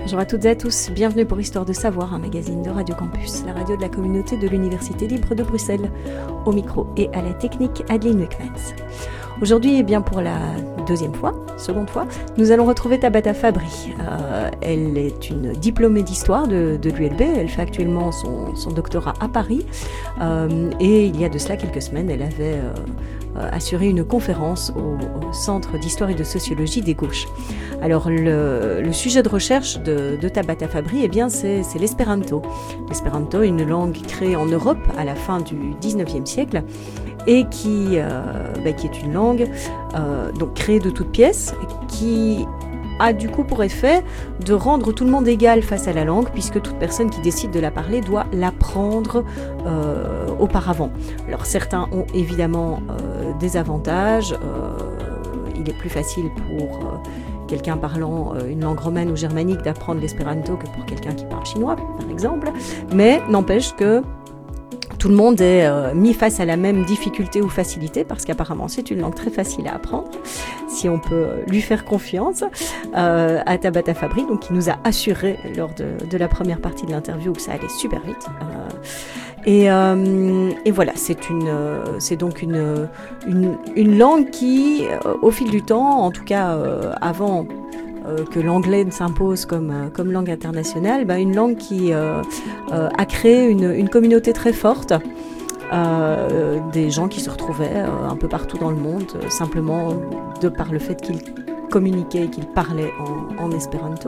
Bonjour à toutes et à tous, bienvenue pour Histoire de Savoir, un magazine de Radio Campus, la radio de la communauté de l'Université libre de Bruxelles. Au micro et à la technique, Adeline Wekmans. Aujourd'hui, pour la seconde fois, nous allons retrouver Tabata Fabry. Elle est une diplômée d'histoire de l'ULB, elle fait actuellement son doctorat à Paris, et il y a de cela quelques semaines, elle avait assuré une conférence au Centre d'histoire et de sociologie des gauches. Alors le sujet de recherche de Tabata Fabry, c'est l'espéranto. L'espéranto, une langue créée en Europe à la fin du 19e siècle, et qui est une langue donc créée de toutes pièces, qui a du coup pour effet de rendre tout le monde égal face à la langue, puisque toute personne qui décide de la parler doit l'apprendre auparavant. Alors certains ont évidemment des avantages, il est plus facile pour quelqu'un parlant une langue romane ou germanique d'apprendre l'espéranto que pour quelqu'un qui parle chinois, par exemple, mais n'empêche que tout le monde est mis face à la même difficulté ou facilité, parce qu'apparemment c'est une langue très facile à apprendre, si on peut lui faire confiance, à Tabata Fabry, donc qui nous a assuré lors de la première partie de l'interview que ça allait super vite. Et voilà, c'est donc une langue qui, au fil du temps, en tout cas avant que l'anglais ne s'impose comme langue internationale, une langue qui a créé une communauté très forte, des gens qui se retrouvaient un peu partout dans le monde, simplement de par le fait qu'ils communiquaient et qu'ils parlaient en espéranto.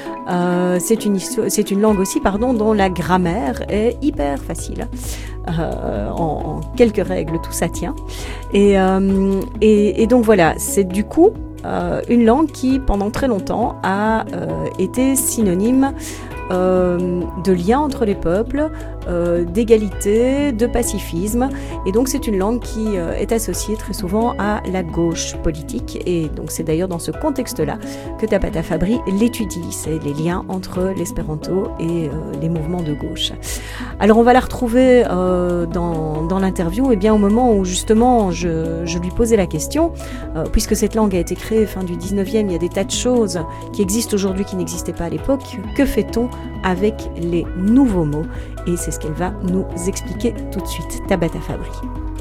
C'est une langue aussi, dont la grammaire est hyper facile. En quelques règles, tout ça tient. Et donc voilà, c'est du coup une langue qui, pendant très longtemps, a été synonyme de lien entre les peuples, d'égalité, de pacifisme, et donc c'est une langue qui est associée très souvent à la gauche politique, et donc c'est d'ailleurs dans ce contexte-là que Tabata Fabry l'étudie, c'est les liens entre l'espéranto et les mouvements de gauche. Alors on va la retrouver dans l'interview, au moment où justement je lui posais la question, puisque cette langue a été créée fin du 19e, il y a des tas de choses qui existent aujourd'hui qui n'existaient pas à l'époque. Que fait-on avec les nouveaux mots? Et c'est ce qu'elle va nous expliquer tout de suite. Tabata Fabry.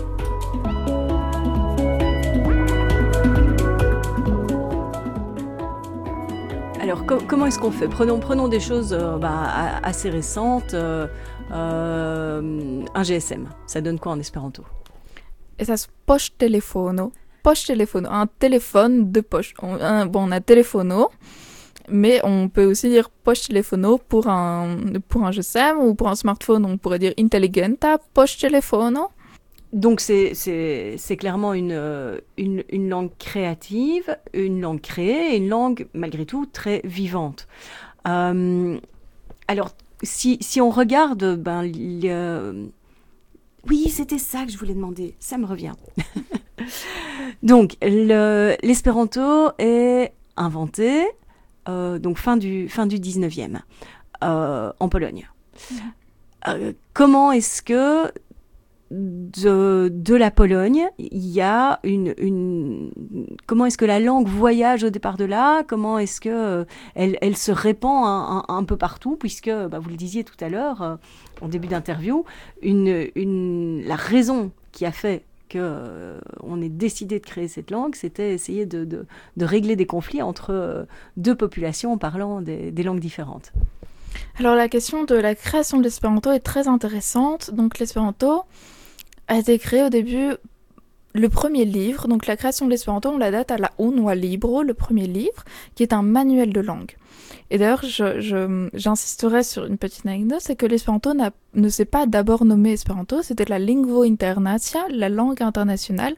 Alors, comment est-ce qu'on fait? Prenons des choses assez récentes. Un GSM, ça donne quoi en espéranto? Esas poŝtelefono, un téléphone de poche. On a téléphono, mais on peut aussi dire poŝtelefono pour un GSM, ou pour un smartphone, on pourrait dire intelligenta poŝtelefono. Donc c'est clairement une langue créative, une langue créée, une langue malgré tout très vivante. Alors si on regarde, oui, c'était ça que je voulais demander, ça me revient. Donc l'espéranto est inventé donc fin du 19e en Pologne. Comment est-ce que de la Pologne, il y a comment est-ce que la langue voyage au départ de là? Comment est-ce que elle se répand un peu partout, puisque vous le disiez tout à l'heure en début d'interview, la raison qui a fait qu'on ait décidé de créer cette langue, c'était essayer de régler des conflits entre deux populations parlant des langues différentes. Alors la question de la création de l'espéranto est très intéressante. Donc l'espéranto a été créé au début, le premier livre, donc la création de l'espéranto, on la date à la Unua Libro, le premier livre, qui est un manuel de langue. Et d'ailleurs, j'insisterai sur une petite anecdote, c'est que l'espéranto ne s'est pas d'abord nommé espéranto, c'était la lingvo internacia, la langue internationale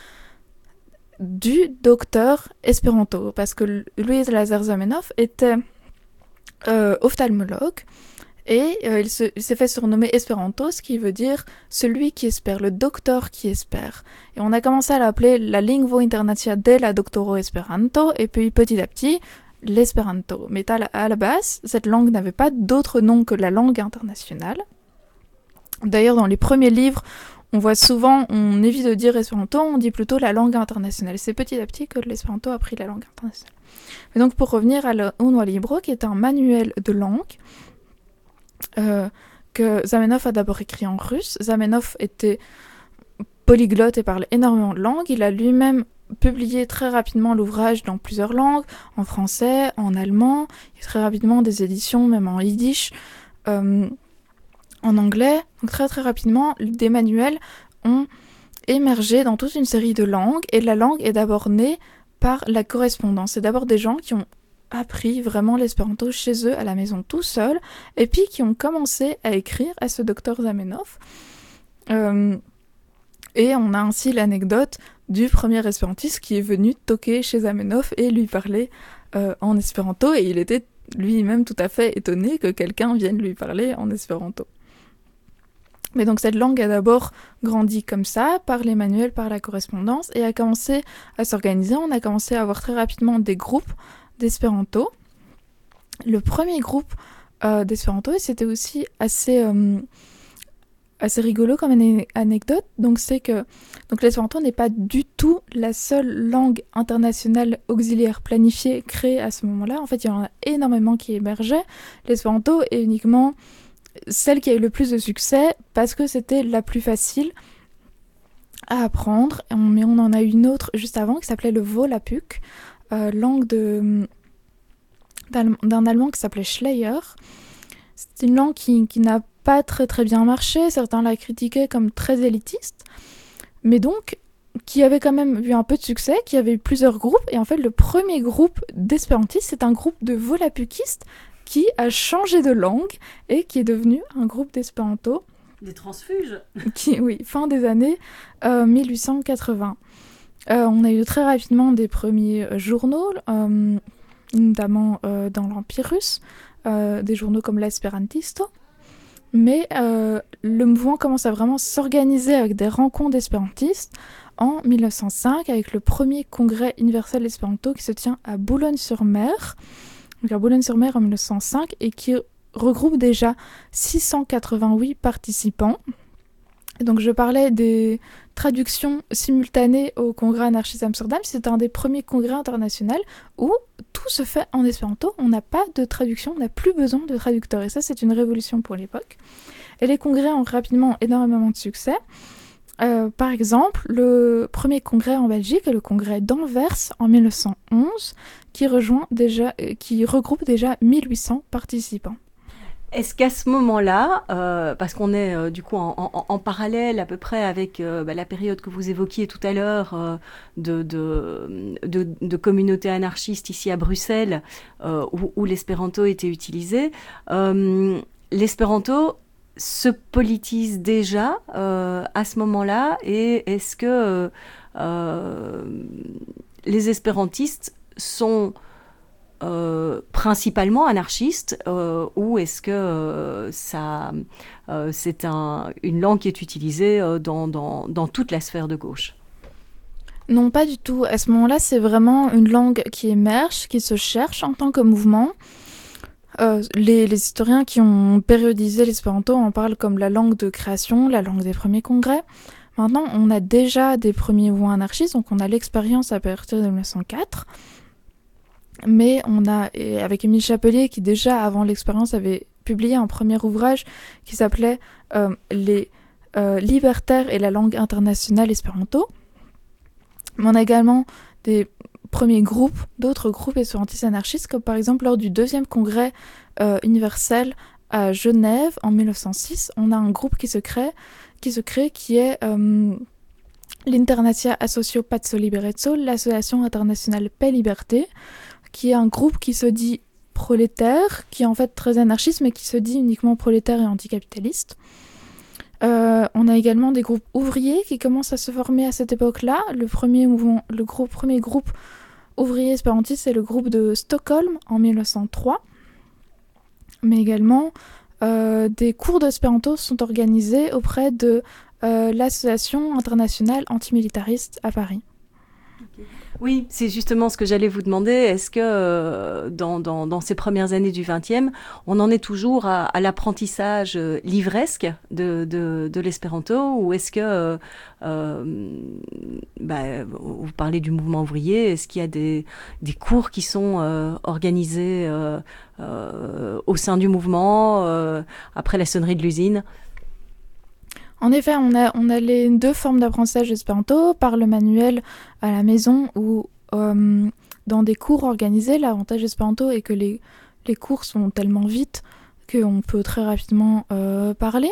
du docteur espéranto, parce que Louis Lazar Zamenhof était ophtalmologue, et il s'est fait surnommer espéranto, ce qui veut dire celui qui espère, le docteur qui espère. Et on a commencé à l'appeler la lingvo internacia della doctoro esperanto, et puis petit à petit l'espéranto. Mais à la base, cette langue n'avait pas d'autre nom que la langue internationale. D'ailleurs, dans les premiers livres, on voit souvent, on évite de dire espéranto, on dit plutôt la langue internationale. C'est petit à petit que l'espéranto a pris la langue internationale. Mais donc pour revenir à l'Uno Libro, qui est un manuel de langue que Zamenhof a d'abord écrit en russe. Zamenhof était polyglotte et parlait énormément de langues. Il a lui-même publié très rapidement l'ouvrage dans plusieurs langues, en français, en allemand, et très rapidement des éditions même en yiddish, en anglais. Donc très très rapidement, des manuels ont émergé dans toute une série de langues, et la langue est d'abord née par la correspondance. C'est d'abord des gens qui ont appris vraiment l'espéranto chez eux à la maison tout seuls, et puis qui ont commencé à écrire à ce docteur Zamenhof. Et on a ainsi l'anecdote du premier espérantiste qui est venu toquer chez Zamenhof et lui parler en espéranto, et il était lui-même tout à fait étonné que quelqu'un vienne lui parler en espéranto. Mais donc cette langue a d'abord grandi comme ça, par les manuels, par la correspondance, et a commencé à s'organiser. On a commencé à avoir très rapidement des groupes d'espéranto. Le premier groupe d'espéranto, et c'était aussi assez rigolo comme anecdote, donc c'est que l'espéranto n'est pas du tout la seule langue internationale auxiliaire planifiée créée à ce moment-là. En fait, il y en a énormément qui émergeaient. L'espéranto est uniquement celle qui a eu le plus de succès parce que c'était la plus facile à apprendre, mais on en a une autre juste avant qui s'appelait le Volapük, langue d'un Allemand qui s'appelait Schleyer. C'est une langue qui n'a pas très très bien marché, certains la critiquaient comme très élitiste, mais donc qui avait quand même eu un peu de succès, qui avait eu plusieurs groupes, et en fait le premier groupe d'espérantistes, c'est un groupe de volapükistes qui a changé de langue et qui est devenu un groupe d'espéranto. Des transfuges. Oui, fin des années 1880. On a eu très rapidement des premiers journaux, notamment dans l'Empire russe, des journaux comme l'Esperantisto. Mais le mouvement commence à vraiment s'organiser avec des rencontres d'espérantistes en 1905, avec le premier congrès universel espéranto qui se tient à Boulogne-sur-Mer. Donc à Boulogne-sur-Mer en 1905, et qui regroupe déjà 688 participants. Et donc je parlais des traductions simultanées au congrès anarchiste d'Amsterdam. C'est un des premiers congrès internationaux où tout se fait en espéranto. On n'a pas de traduction, on n'a plus besoin de traducteurs. Et ça, c'est une révolution pour l'époque. Et les congrès ont rapidement énormément de succès. Par exemple, le premier congrès en Belgique est le congrès d'Anvers en 1911, qui regroupe déjà 1800 participants. Est-ce qu'à ce moment-là, parce qu'on est du coup en parallèle à peu près avec la période que vous évoquiez tout à l'heure de communautés anarchistes ici à Bruxelles, où l'espéranto était utilisé, l'espéranto se politise déjà à ce moment-là, et est-ce que les espérantistes sont principalement anarchistes, ou est-ce que c'est une langue qui est utilisée dans toute la sphère de gauche? Non, pas du tout. À ce moment-là, c'est vraiment une langue qui émerge, qui se cherche en tant que mouvement. Les historiens qui ont périodisé l'espéranto en parlent comme la langue de création, la langue des premiers congrès. Maintenant, on a déjà des premiers mouvements anarchistes, donc on a l'expérience à partir de 1904. Mais on a, avec Émile Chapelier, qui déjà avant l'expérience avait publié un premier ouvrage qui s'appelait Les libertaires et la langue internationale espéranto. Mais on a également des premiers groupes, d'autres groupes espérantistes anarchistes, comme par exemple lors du deuxième congrès universel à Genève en 1906, on a un groupe qui se crée qui est l'Internatia Associo Pazzo Liberezzo, l'association internationale Paix-Liberté, qui est un groupe qui se dit prolétaire, qui est en fait très anarchiste, mais qui se dit uniquement prolétaire et anticapitaliste. On a également des groupes ouvriers qui commencent à se former à cette époque-là. Le premier groupe ouvrier espérantiste, c'est le groupe de Stockholm en 1903. Mais également, des cours d'espéranto sont organisés auprès de l'Association internationale antimilitariste à Paris. Oui, c'est justement ce que j'allais vous demander. Est-ce que dans ces premières années du XXe, on en est toujours à l'apprentissage livresque de l'espéranto, ou est-ce que, vous parlez du mouvement ouvrier, est-ce qu'il y a des cours qui sont organisés au sein du mouvement après la sonnerie de l'usine? En effet, on a les deux formes d'apprentissage d'espéranto, par le manuel à la maison ou dans des cours organisés. L'avantage d'espéranto est que les cours sont tellement vite qu'on peut très rapidement parler.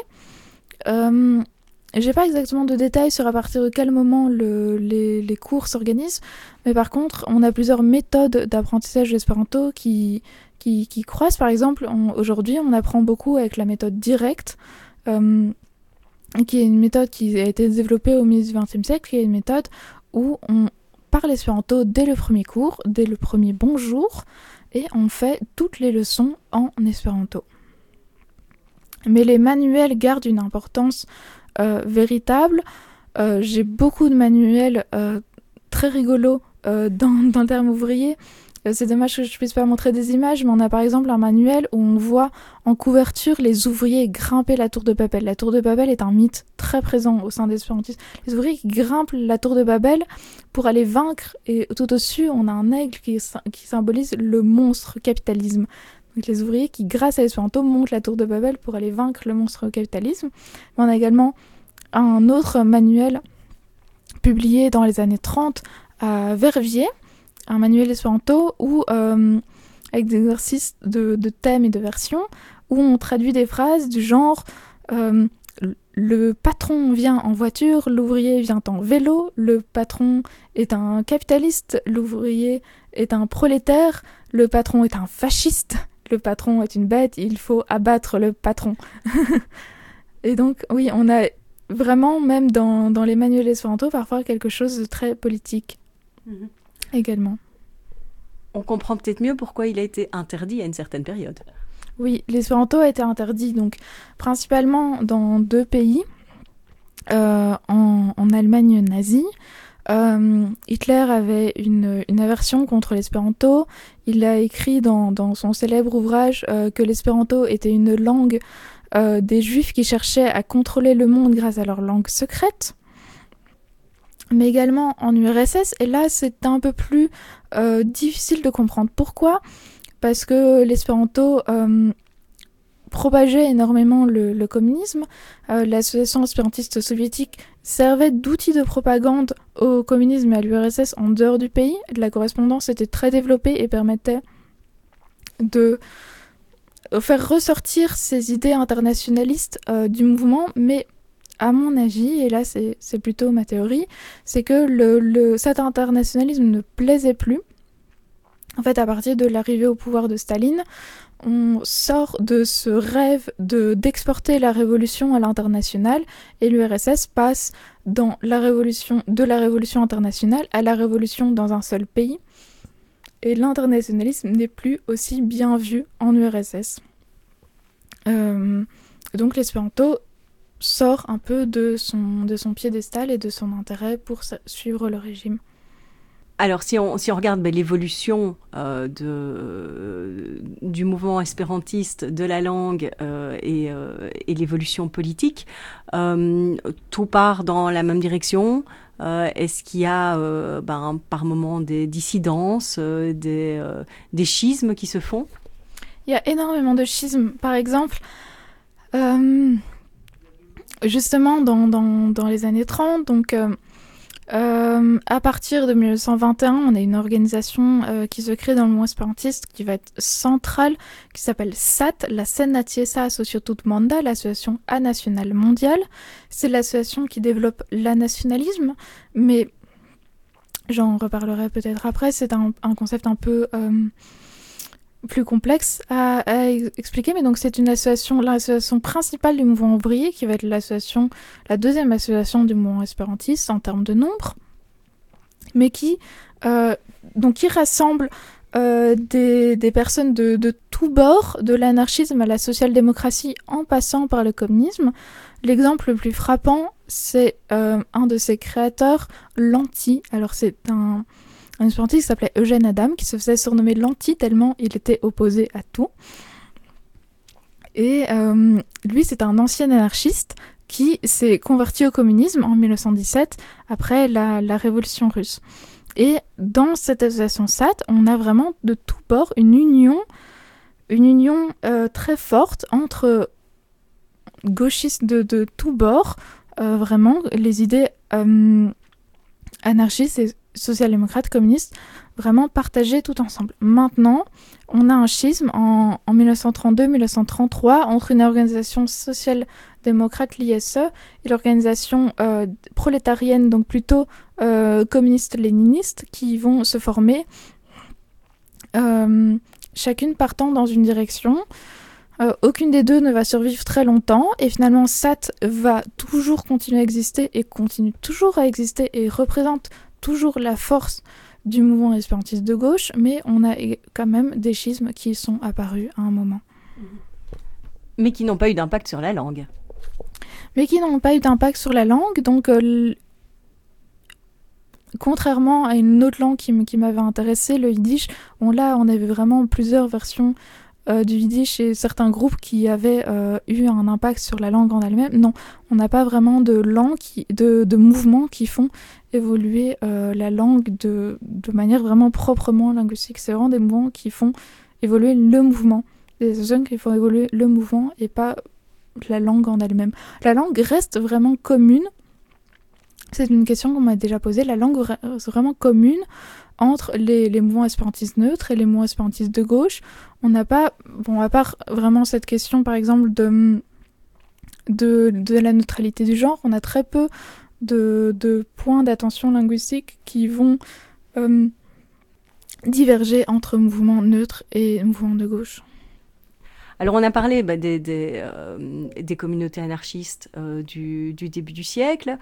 J'ai pas exactement de détails sur à partir de quel moment les cours s'organisent, mais par contre, on a plusieurs méthodes d'apprentissage d'espéranto qui croisent. Par exemple, aujourd'hui, on apprend beaucoup avec la méthode directe, qui est une méthode qui a été développée au milieu du XXe siècle, qui est une méthode où on parle espéranto dès le premier cours, dès le premier bonjour, et on fait toutes les leçons en espéranto. Mais les manuels gardent une importance véritable. J'ai beaucoup de manuels très rigolos dans le terme ouvrier. C'est dommage que je ne puisse pas montrer des images, mais on a par exemple un manuel où on voit en couverture les ouvriers grimper la tour de Babel. La tour de Babel est un mythe très présent au sein des espérantistes. Les ouvriers qui grimpent la tour de Babel pour aller vaincre, et tout au-dessus, on a un aigle qui symbolise le monstre capitalisme. Donc les ouvriers qui, grâce à l'espéranto, montent la tour de Babel pour aller vaincre le monstre capitalisme. Mais on a également un autre manuel publié dans les années 30 à Verviers, un manuel espéranto où, avec des exercices de thèmes et de versions, où on traduit des phrases du genre le patron vient en voiture, l'ouvrier vient en vélo, le patron est un capitaliste, l'ouvrier est un prolétaire, le patron est un fasciste, le patron est une bête, il faut abattre le patron. Et donc, oui, on a vraiment, même dans les manuels espéranto, parfois quelque chose de très politique. Également. On comprend peut-être mieux pourquoi il a été interdit à une certaine période. Oui, l'espéranto a été interdit donc principalement dans 2 pays, en Allemagne nazie. Hitler avait une aversion contre l'espéranto. Il a écrit dans son célèbre ouvrage que l'espéranto était une langue des juifs qui cherchaient à contrôler le monde grâce à leur langue secrète. Mais également en URSS, et là c'est un peu plus difficile de comprendre pourquoi, parce que l'espéranto propageait énormément le communisme. L'association espérantiste soviétique servait d'outil de propagande au communisme et à l'URSS en dehors du pays. La correspondance était très développée et permettait de faire ressortir ces idées internationalistes du mouvement, mais à mon avis, et là c'est plutôt ma théorie, c'est que cet internationalisme ne plaisait plus. En fait, à partir de l'arrivée au pouvoir de Staline, on sort de ce rêve d'exporter la révolution à l'international, et l'URSS passe de la révolution internationale à la révolution dans un seul pays. Et l'internationalisme n'est plus aussi bien vu en URSS. Donc l'espéranto sort un peu de son piédestal et de son intérêt pour suivre le régime. Alors, si on regarde l'évolution du mouvement espérantiste, de la langue et l'évolution politique, tout part dans la même direction. Est-ce qu'il y a par moments des dissidences, des schismes qui se font? Il y a énormément de schismes. Par exemple, justement dans les années 30, donc à partir de 1921, on a une organisation qui se crée dans le mouvement espérantiste qui va être centrale, qui s'appelle SAT, la Sennaciesa Associatut Monda, l'association anationale mondiale. C'est l'association qui développe l'anationalisme, mais j'en reparlerai peut-être après. C'est un concept un peu plus complexe à expliquer, mais donc c'est l'association principale du mouvement ouvrier, qui va être la deuxième association du mouvement espérantiste en termes de nombre, mais qui rassemble des personnes de tous bords, de l'anarchisme à la social-démocratie en passant par le communisme. L'exemple le plus frappant, c'est un de ses créateurs, Lanty. Alors c'est un espérantiste qui s'appelait Eugène Adam, qui se faisait surnommer Lanty tellement il était opposé à tout. Et lui, c'est un ancien anarchiste qui s'est converti au communisme en 1917, après la révolution russe. Et dans cette association SAT, on a vraiment de tous bords une union très forte entre gauchistes de tous bords, vraiment les idées anarchistes et social-démocrates, communistes, vraiment partagées tout ensemble. Maintenant, on a un schisme en 1932-1933 entre une organisation social-démocrate, l'ISE, et l'organisation prolétarienne, donc plutôt communiste-léniniste, qui vont se former, chacune partant dans une direction. Aucune des deux ne va survivre très longtemps, et finalement SAT va toujours continuer à exister et continue toujours à exister et représente toujours la force du mouvement espérantiste de gauche, mais on a quand même des schismes qui sont apparus à un moment. Mais qui n'ont pas eu d'impact sur la langue. Donc contrairement à une autre langue qui m'avait intéressée, le yiddish, on avait vraiment plusieurs versions du yiddish et certains groupes qui avaient eu un impact sur la langue en elle-même. Non, on n'a pas vraiment de langue, de mouvements qui font évoluer la langue de manière vraiment proprement linguistique. C'est vraiment des mouvements qui font évoluer le mouvement. Des associations qui font évoluer le mouvement et pas la langue en elle-même. La langue reste vraiment commune. C'est une question qu'on m'a déjà posée. La langue reste vraiment commune entre les mouvements espérantistes neutres et les mouvements espérantistes de gauche. On n'a pas, à part vraiment cette question, par exemple, de la neutralité du genre, on a très peu de points d'attention linguistique qui vont diverger entre mouvements neutres et mouvements de gauche. Alors on a parlé des communautés anarchistes du début du siècle,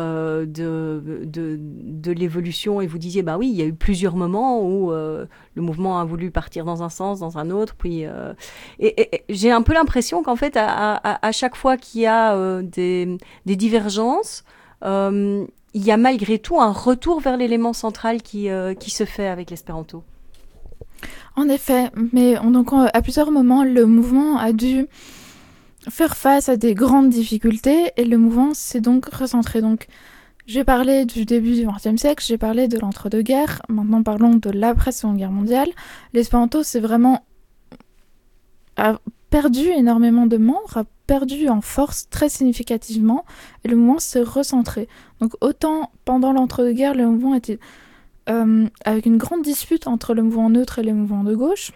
de l'évolution, et vous disiez oui, il y a eu plusieurs moments où le mouvement a voulu partir dans un sens, dans un autre, puis et j'ai un peu l'impression qu'en fait à chaque fois qu'il y a des divergences, il y a malgré tout un retour vers l'élément central qui se fait avec l'espéranto. En effet, mais donc à plusieurs moments, le mouvement a dû faire face à des grandes difficultés et le mouvement s'est donc recentré. Donc, j'ai parlé du début du XXe siècle, j'ai parlé de l'entre-deux-guerres, maintenant parlons de l'après-Seconde Guerre mondiale. L'espéranto a perdu énormément de membres, a perdu en force très significativement et le mouvement s'est recentré. Donc autant pendant l'entre-deux-guerres, le mouvement était avec une grande dispute entre le mouvement neutre et les mouvements de gauche.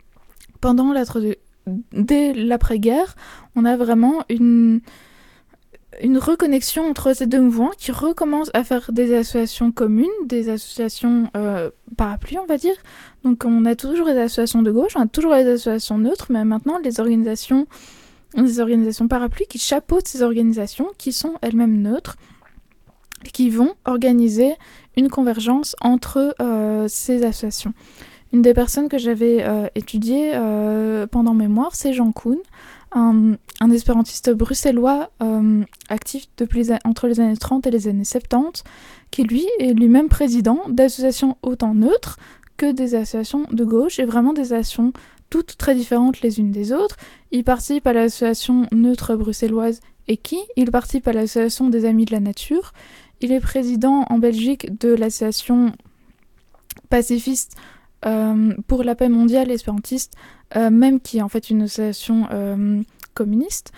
Dès l'après-guerre, on a vraiment une reconnexion entre ces deux mouvements qui recommencent à faire des associations communes, des associations parapluies, on va dire. Donc on a toujours les associations de gauche, on a toujours les associations neutres, mais maintenant les organisations parapluies qui chapeautent ces organisations, qui sont elles-mêmes neutres, qui vont organiser une convergence entre ces associations. Une des personnes que j'avais étudiées pendant mémoire, c'est Jean Kuhn, un espérantiste bruxellois actif entre les années 30 et les années 70, qui lui est lui-même président d'associations autant neutres que des associations de gauche, et vraiment des associations toutes très différentes les unes des autres. Il participe à l'association neutre bruxelloise EQI, il participe à l'association des Amis de la Nature, il est président en Belgique de l'association pacifiste pour la paix mondiale espérantiste, même qui est en fait une association communiste,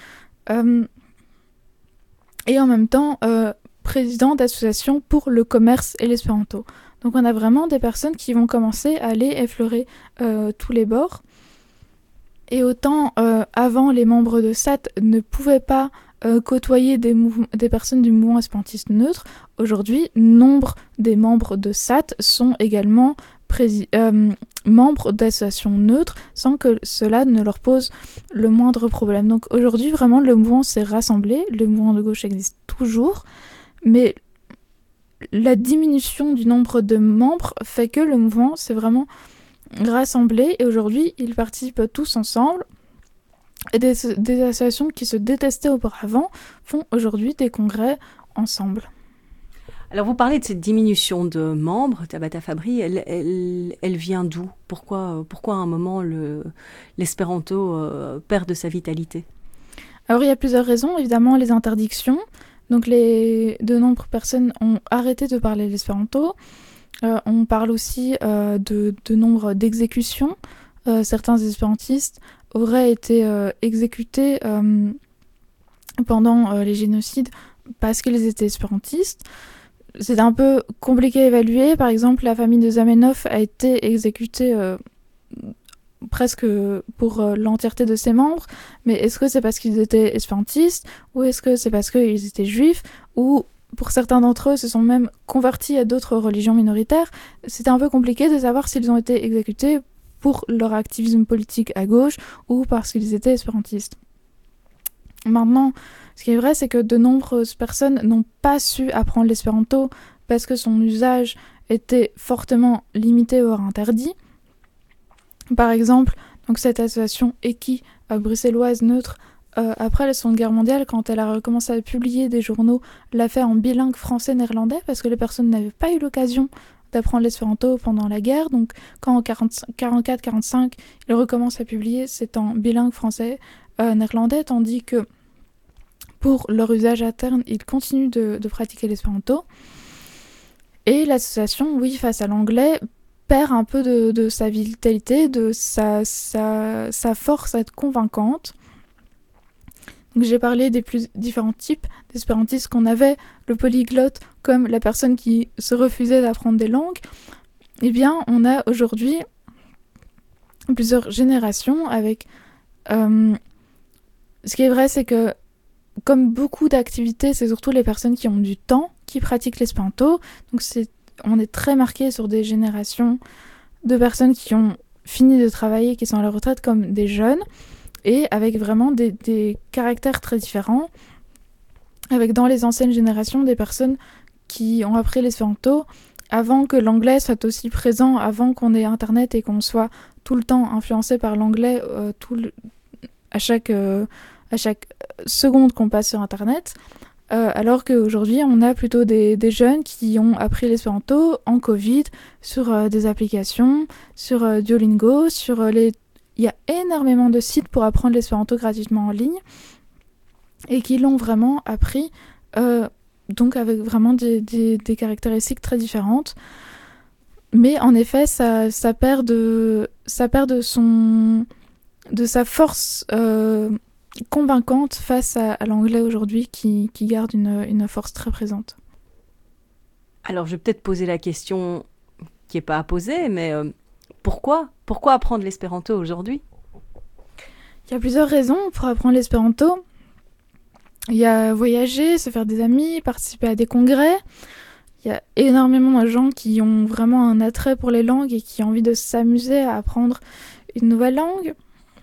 et en même temps président d'association pour le commerce et l'espéranto. Donc on a vraiment des personnes qui vont commencer à aller effleurer tous les bords. Et autant avant, les membres de SAT ne pouvaient pas côtoyer des personnes du mouvement espérantiste neutre, aujourd'hui, nombre des membres de SAT sont également membres d'associations neutres sans que cela ne leur pose le moindre problème. Donc aujourd'hui, vraiment, le mouvement s'est rassemblé, le mouvement de gauche existe toujours, mais la diminution du nombre de membres fait que le mouvement s'est vraiment rassemblés et aujourd'hui ils participent tous ensemble. Et des associations qui se détestaient auparavant font aujourd'hui des congrès ensemble. Alors vous parlez de cette diminution de membres, Tabata Fabri, elle vient d'où ? Pourquoi à un moment l'espéranto perd de sa vitalité ? Alors il y a plusieurs raisons, évidemment les interdictions. Donc de nombreuses personnes ont arrêté de parler l'espéranto. On parle aussi de nombre d'exécutions. Certains espérantistes auraient été exécutés pendant les génocides parce qu'ils étaient espérantistes. C'est un peu compliqué à évaluer. Par exemple, la famille de Zamenhof a été exécutée presque pour l'entièreté de ses membres. Mais est-ce que c'est parce qu'ils étaient espérantistes ou est-ce que c'est parce qu'ils étaient juifs ou pour certains d'entre eux se sont même convertis à d'autres religions minoritaires? C'était un peu compliqué de savoir s'ils ont été exécutés pour leur activisme politique à gauche ou parce qu'ils étaient espérantistes. Maintenant, ce qui est vrai, c'est que de nombreuses personnes n'ont pas su apprendre l'espéranto parce que son usage était fortement limité voire interdit. Par exemple, donc cette association EKI, bruxelloise neutre, après la Seconde Guerre mondiale, quand elle a recommencé à publier des journaux, l'a fait en bilingue français-néerlandais parce que les personnes n'avaient pas eu l'occasion d'apprendre l'espéranto pendant la guerre. Donc quand en 44-45, ils recommencent à publier, c'est en bilingue français-néerlandais, tandis que pour leur usage interne, ils continuent de pratiquer l'espéranto. Et l'association, oui, face à l'anglais, perd un peu de sa vitalité, de sa force à être convaincante. Donc j'ai parlé des plus différents types d'espérantistes qu'on avait, le polyglotte comme la personne qui se refusait d'apprendre des langues. Eh bien, on a aujourd'hui plusieurs générations avec... ce qui est vrai, c'est que comme beaucoup d'activités, c'est surtout les personnes qui ont du temps qui pratiquent l'espéranto. Donc on est très marqué sur des générations de personnes qui ont fini de travailler, qui sont à la retraite comme des jeunes, et avec vraiment des caractères très différents. Avec dans les anciennes générations des personnes qui ont appris l'espéranto avant que l'anglais soit aussi présent, avant qu'on ait internet et qu'on soit tout le temps influencé par l'anglais à chaque seconde qu'on passe sur internet, alors qu'aujourd'hui on a plutôt des jeunes qui ont appris l'espéranto en Covid sur des applications, sur Duolingo, il y a énormément de sites pour apprendre l'espéranto gratuitement en ligne et qui l'ont vraiment appris, donc avec vraiment des caractéristiques très différentes. Mais en effet, ça perd de sa force convaincante face à l'anglais aujourd'hui qui garde une force très présente. Alors je vais peut-être poser la question qui n'est pas à poser, mais pourquoi apprendre l'espéranto aujourd'hui ? Il y a plusieurs raisons pour apprendre l'espéranto. Il y a voyager, se faire des amis, participer à des congrès. Il y a énormément de gens qui ont vraiment un attrait pour les langues et qui ont envie de s'amuser à apprendre une nouvelle langue.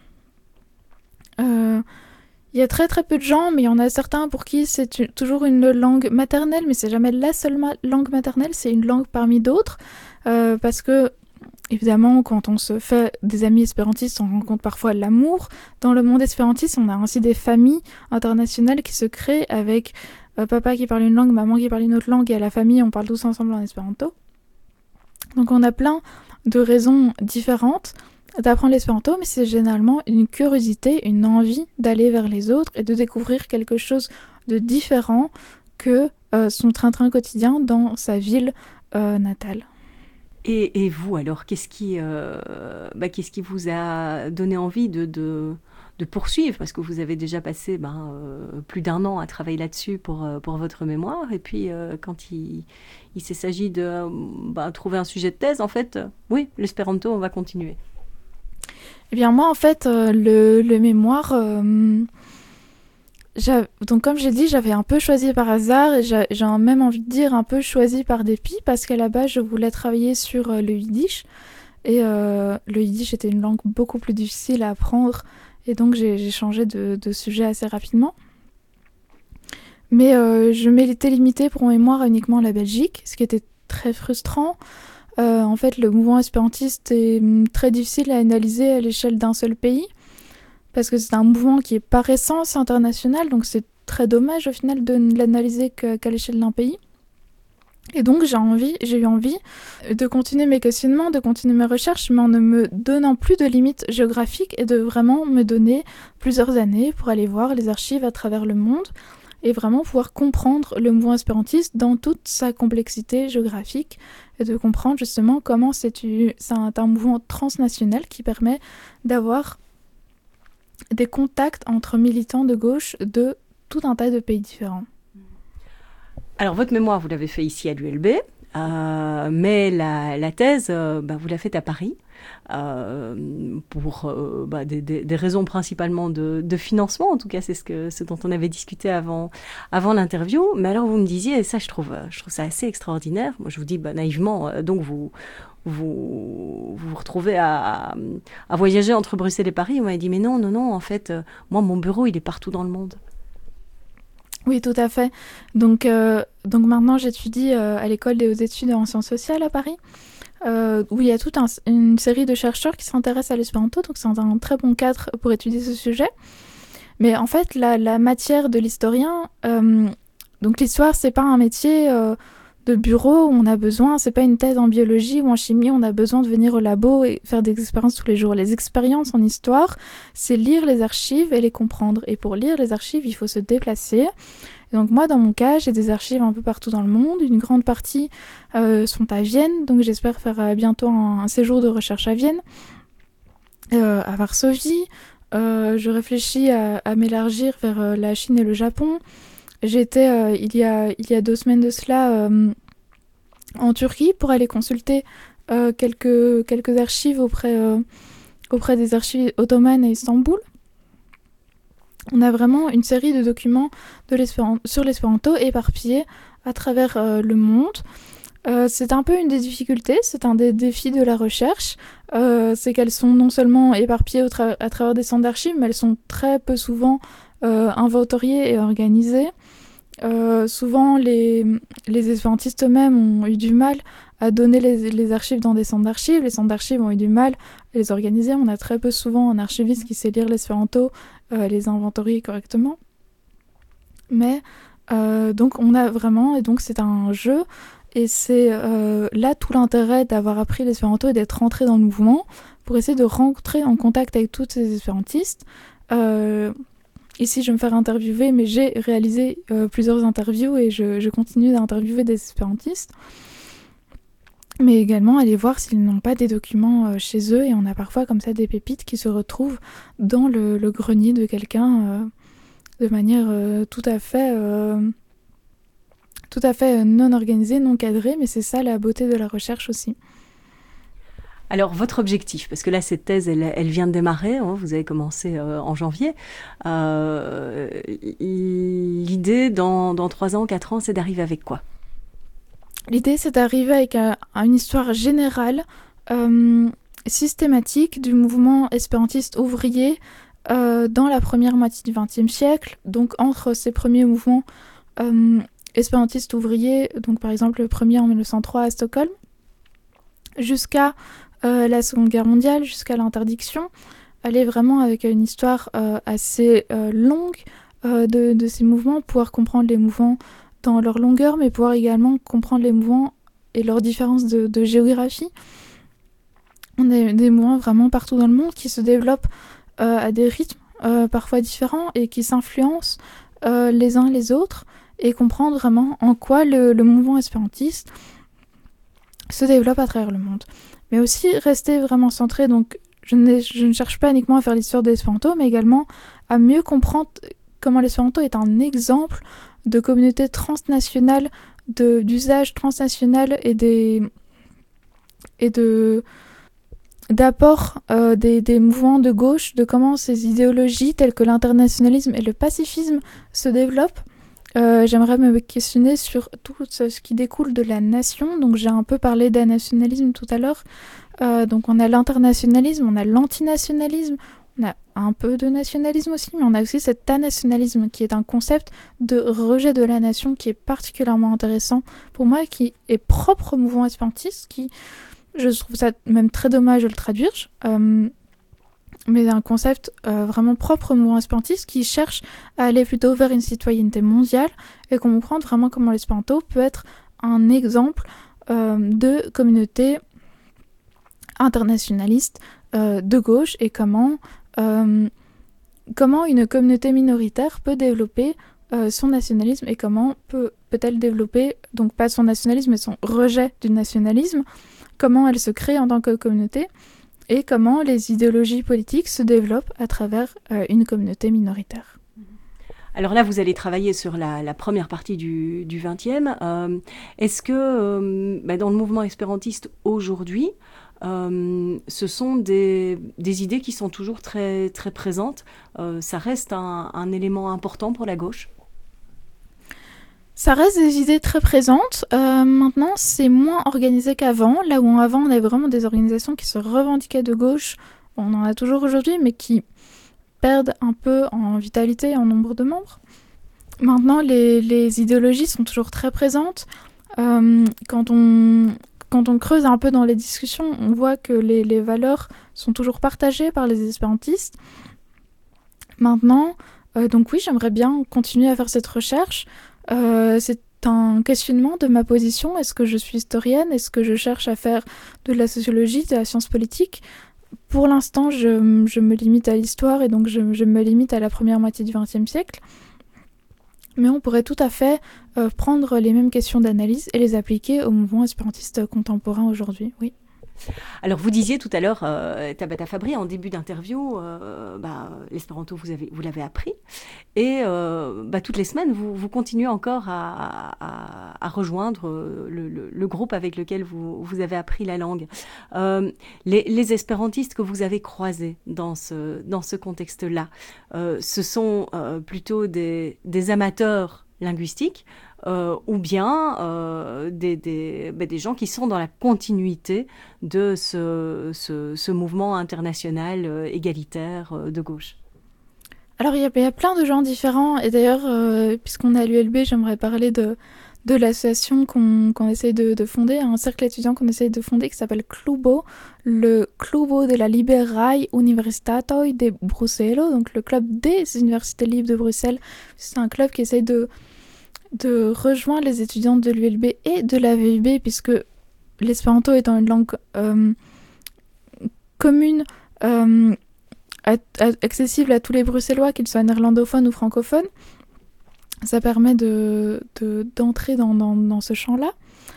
Il y a très très peu de gens, mais il y en a certains pour qui c'est toujours une langue maternelle, mais c'est jamais la seule langue maternelle, c'est une langue parmi d'autres, parce que évidemment, quand on se fait des amis espérantistes, on rencontre parfois l'amour. Dans le monde espérantiste, on a ainsi des familles internationales qui se créent avec papa qui parle une langue, maman qui parle une autre langue, et à la famille, on parle tous ensemble en espéranto. Donc on a plein de raisons différentes d'apprendre l'espéranto, mais c'est généralement une curiosité, une envie d'aller vers les autres et de découvrir quelque chose de différent que son train-train quotidien dans sa ville natale. Et vous alors, qu'est-ce qui vous a donné envie de poursuivre ? Parce que vous avez déjà passé plus d'1 an à travailler là-dessus pour votre mémoire. Et puis quand il s'agit de trouver un sujet de thèse, en fait, oui, l'espéranto, on va continuer. Eh bien moi, en fait, le mémoire... Donc comme j'ai dit, j'avais un peu choisi par hasard et j'ai même envie de dire un peu choisi par dépit parce qu'à la base je voulais travailler sur le yiddish et le yiddish était une langue beaucoup plus difficile à apprendre et donc j'ai changé de sujet assez rapidement. Mais je m'étais limitée pour mon mémoire uniquement à la Belgique, ce qui était très frustrant En fait, le mouvement espérantiste est très difficile à analyser à l'échelle d'un seul pays, parce que c'est un mouvement qui est par essence international, donc c'est très dommage au final de ne l'analyser qu'à l'échelle d'un pays. Et donc j'ai eu envie de continuer mes questionnements, de continuer mes recherches, mais en ne me donnant plus de limites géographiques et de vraiment me donner plusieurs années pour aller voir les archives à travers le monde et vraiment pouvoir comprendre le mouvement espérantiste dans toute sa complexité géographique et de comprendre justement comment c'est un mouvement transnational qui permet d'avoir des contacts entre militants de gauche de tout un tas de pays différents. Alors, votre mémoire, vous l'avez fait ici à l'ULB, mais la thèse, vous l'avez faite à Paris, pour des raisons principalement de financement. En tout cas, c'est ce dont on avait discuté avant l'interview. Mais alors, vous me disiez, et ça, je trouve ça assez extraordinaire. Moi, je vous dis naïvement, donc vous retrouvez à voyager entre Bruxelles et Paris. Vous m'avez dit, mais non, en fait, moi, mon bureau, il est partout dans le monde. Oui, tout à fait. Donc maintenant, j'étudie à l'école des hautes études en sciences sociales à Paris, où il y a toute une série de chercheurs qui s'intéressent à l'espéranto, donc c'est un très bon cadre pour étudier ce sujet. Mais en fait, la matière de l'historien, donc l'histoire, c'est pas un métier de bureau où on a besoin, c'est pas une thèse en biologie ou en chimie, on a besoin de venir au labo et faire des expériences tous les jours. Les expériences en histoire, c'est lire les archives et les comprendre. Et pour lire les archives, il faut se déplacer. Et donc moi, dans mon cas, j'ai des archives un peu partout dans le monde. Une grande partie sont à Vienne, donc j'espère faire bientôt un séjour de recherche à Vienne. À Varsovie, je réfléchis à m'élargir vers la Chine et le Japon. J'étais il y a 2 semaines de cela en Turquie pour aller consulter quelques archives auprès des archives ottomanes à Istanbul. On a vraiment une série de documents sur l'espéranto éparpillés à travers le monde. C'est un peu une des difficultés, c'est un des défis de la recherche, c'est qu'elles sont non seulement éparpillées à travers des centres d'archives, mais elles sont très peu souvent inventoriées et organisées. Souvent, les espérantistes eux-mêmes ont eu du mal à donner les archives dans des centres d'archives. Les centres d'archives ont eu du mal à les organiser. On a très peu souvent un archiviste qui sait lire l'espéranto, les inventorier correctement. Mais donc on a vraiment, et donc c'est un jeu, et c'est là tout l'intérêt d'avoir appris l'espéranto et d'être rentré dans le mouvement pour essayer de rentrer en contact avec tous ces espérantistes. Ici, je vais me faire interviewer, mais j'ai réalisé plusieurs interviews et je continue d'interviewer des espérantistes. Mais également aller voir s'ils n'ont pas des documents chez eux. Et on a parfois comme ça des pépites qui se retrouvent dans le grenier de quelqu'un de manière tout à fait non organisée, non cadrée. Mais c'est ça la beauté de la recherche aussi. Alors, votre objectif, parce que là, cette thèse, elle vient de démarrer, hein, vous avez commencé en janvier. L'idée, dans 3 ans, 4 ans, c'est d'arriver avec quoi ? L'idée, c'est d'arriver avec une histoire générale, systématique, du mouvement espérantiste ouvrier dans la première moitié du XXe siècle. Donc, entre ces premiers mouvements espérantistes ouvriers, donc par exemple le premier en 1903 à Stockholm, jusqu'à la Seconde Guerre mondiale, jusqu'à l'interdiction, aller vraiment avec une histoire assez longue de ces mouvements, pouvoir comprendre les mouvements dans leur longueur, mais pouvoir également comprendre les mouvements et leurs différences de géographie. On a des mouvements vraiment partout dans le monde qui se développent à des rythmes parfois différents et qui s'influencent les uns les autres, et comprendre vraiment en quoi le mouvement espérantiste se développe à travers le monde. Mais aussi rester vraiment centré, donc je ne cherche pas uniquement à faire l'histoire de l'espéranto, mais également à mieux comprendre comment l'espéranto est un exemple de communauté transnationale, d'usage transnational d'apport des mouvements de gauche, de comment ces idéologies telles que l'internationalisme et le pacifisme se développent. J'aimerais me questionner sur tout ce qui découle de la nation. Donc j'ai un peu parlé d'anationalisme tout à l'heure. Donc on a l'internationalisme, on a l'antinationalisme, on a un peu de nationalisme aussi, mais on a aussi cet anationalisme qui est un concept de rejet de la nation qui est particulièrement intéressant pour moi, qui est propre au mouvement espérantiste, qui, je trouve ça même très dommage de le traduire, mais un concept vraiment propre au mouvement espérantiste qui cherche à aller plutôt vers une citoyenneté mondiale et comprendre vraiment comment l'espéranto peut être un exemple de communauté internationaliste de gauche et comment une communauté minoritaire peut développer son nationalisme et comment peut-elle développer, donc pas son nationalisme mais son rejet du nationalisme, comment elle se crée en tant que communauté et comment les idéologies politiques se développent à travers une communauté minoritaire. Alors là, vous allez travailler sur la première partie du XXe. Est-ce que dans le mouvement espérantiste aujourd'hui, ce sont des idées qui sont toujours très, très présentes? Ça reste un élément important pour la gauche? Ça reste des idées très présentes. Maintenant, c'est moins organisé qu'avant. Là où avant, on avait vraiment des organisations qui se revendiquaient de gauche. On en a toujours aujourd'hui, mais qui perdent un peu en vitalité et en nombre de membres. Maintenant, les idéologies sont toujours très présentes. Quand on creuse un peu dans les discussions, on voit que les valeurs sont toujours partagées par les espérantistes. Maintenant, donc oui, j'aimerais bien continuer à faire cette recherche. C'est un questionnement de ma position. Est-ce que je suis historienne? Est-ce que je cherche à faire de la sociologie, de la science politique? Pour l'instant, je me limite à l'histoire et donc je me limite à la première moitié du XXe siècle. Mais on pourrait tout à fait prendre les mêmes questions d'analyse et les appliquer au mouvement espérantiste contemporain aujourd'hui, oui. Alors, vous disiez tout à l'heure, Tabata Fabri, en début d'interview, l'espéranto, vous l'avez appris. Et toutes les semaines, vous continuez encore à rejoindre le groupe avec lequel vous avez appris la langue. Les espérantistes que vous avez croisés dans ce contexte-là, ce sont plutôt des amateurs linguistiques, ou bien des gens qui sont dans la continuité de ce mouvement international égalitaire de gauche. Alors il y a plein de gens différents, et d'ailleurs, puisqu'on est à l'ULB, j'aimerais parler de l'association qu'on essaye de fonder, un cercle étudiant qu'on essaye de fonder qui s'appelle Clubo, le Clubo de la Liberai Universitatoi de Bruxelles, donc le club des universités libres de Bruxelles. C'est un club qui essaye de rejoindre les étudiants de l'ULB et de la VUB, puisque l'espéranto étant une langue commune, accessible à tous les Bruxellois, qu'ils soient néerlandophones ou francophones, ça permet d'entrer dans ce champ-là.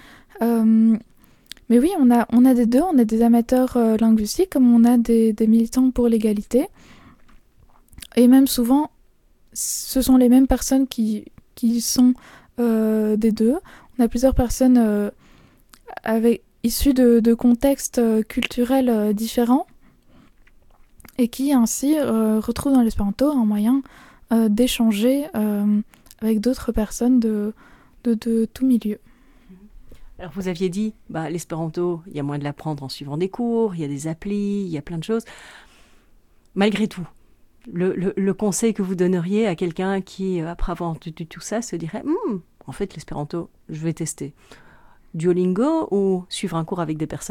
Mais oui, on a des deux, on a des amateurs linguistiques comme on a des militants pour l'égalité. Et même souvent, ce sont les mêmes personnes qui sont des deux. On a plusieurs personnes issues de contextes culturels différents et qui ainsi retrouvent dans l'espéranto un moyen d'échanger avec d'autres personnes de tout milieu. Alors vous aviez dit, l'espéranto, il y a moyen de l'apprendre en suivant des cours, il y a des applis, il y a plein de choses. Malgré tout, le conseil que vous donneriez à quelqu'un qui, après avoir entendu tout ça, se dirait « En fait, l'espéranto, je vais tester. Duolingo ou suivre un cours avec des personnes ?»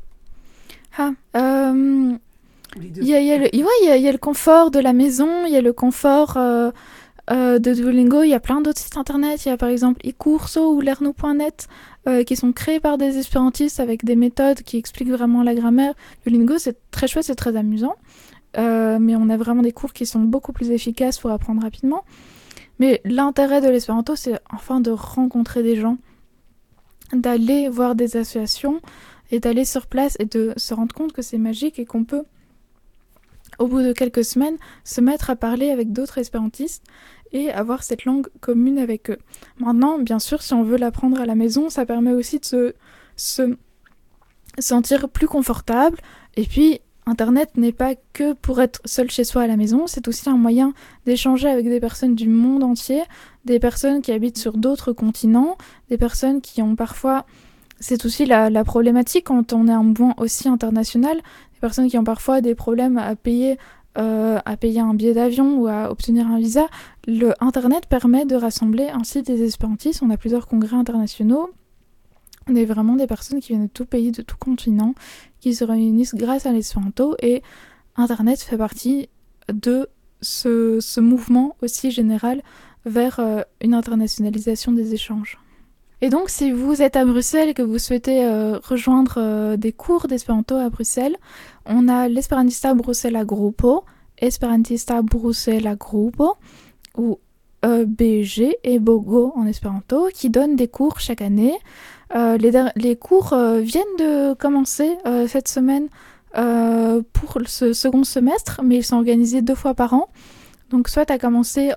Il y a le confort de la maison, il y a le confort de Duolingo, il y a plein d'autres sites internet. Il y a par exemple iCurso ou lerno.net qui sont créés par des espérantistes avec des méthodes qui expliquent vraiment la grammaire. Duolingo, c'est très chouette, c'est très amusant. Mais on a vraiment des cours qui sont beaucoup plus efficaces pour apprendre rapidement. Mais l'intérêt de l'espéranto, c'est enfin de rencontrer des gens, d'aller voir des associations et d'aller sur place et de se rendre compte que c'est magique et qu'on peut, au bout de quelques semaines, se mettre à parler avec d'autres espérantistes et avoir cette langue commune avec eux. Maintenant, bien sûr, si on veut l'apprendre à la maison, ça permet aussi de se sentir plus confortable. Et puis, Internet n'est pas que pour être seul chez soi à la maison, c'est aussi un moyen d'échanger avec des personnes du monde entier, des personnes qui habitent sur d'autres continents, des personnes qui ont parfois... C'est aussi la problématique quand on est un mouvement aussi international, des personnes qui ont parfois des problèmes à payer à payer un billet d'avion ou à obtenir un visa, le Internet permet de rassembler ainsi des espérantistes. On a plusieurs congrès internationaux. On est vraiment des personnes qui viennent de tout pays, de tout continent, qui se réunissent grâce à l'espéranto, et Internet fait partie de ce mouvement aussi général vers une internationalisation des échanges. Et donc, si vous êtes à Bruxelles et que vous souhaitez rejoindre des cours d'espéranto à Bruxelles, on a l'Esperantista Bruxella Gruppo, Esperantista Bruxella Gruppo, ou EBG et BOGO en espéranto, qui donnent des cours chaque année. Les cours viennent de commencer cette semaine pour ce second semestre, mais ils sont organisés 2 fois par an. Donc, soit tu as commencé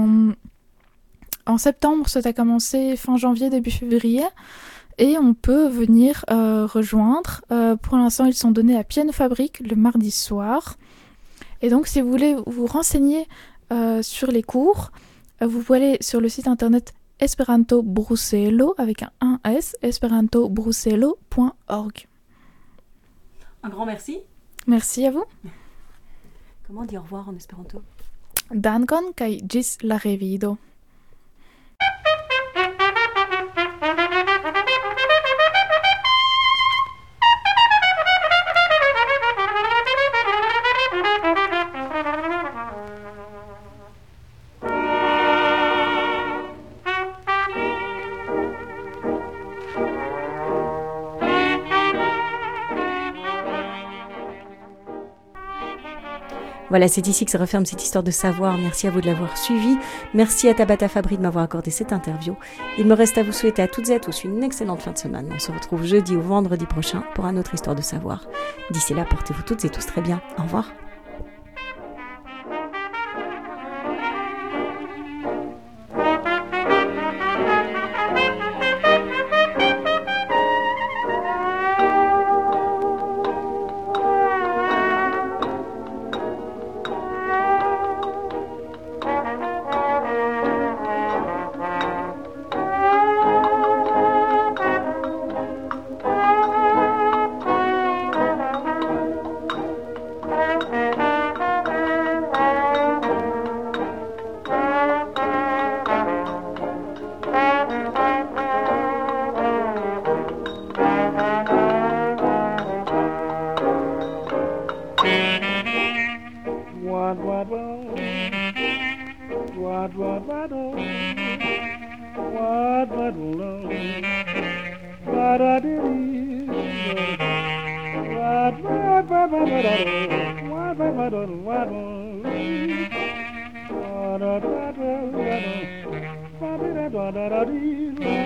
en septembre, soit à commencer fin janvier, début février, et on peut venir rejoindre. Pour l'instant, ils sont donnés à Piano Fabrique le mardi soir. Et donc, si vous voulez vous renseigner sur les cours, vous pouvez aller sur le site internet Esperanto Bruxello avec un 1S, esperantobruxello.org. Un grand merci. Merci à vous. Comment dire au revoir en espéranto? Dankon kaj ĝis la revido. Voilà, c'est ici que se referme cette histoire de savoir. Merci à vous de l'avoir suivi. Merci à Tabata Fabri de m'avoir accordé cette interview. Il me reste à vous souhaiter à toutes et à tous une excellente fin de semaine. On se retrouve jeudi ou vendredi prochain pour un autre histoire de savoir. D'ici là, portez-vous toutes et tous très bien. Au revoir. Da da da da da da da da da da da.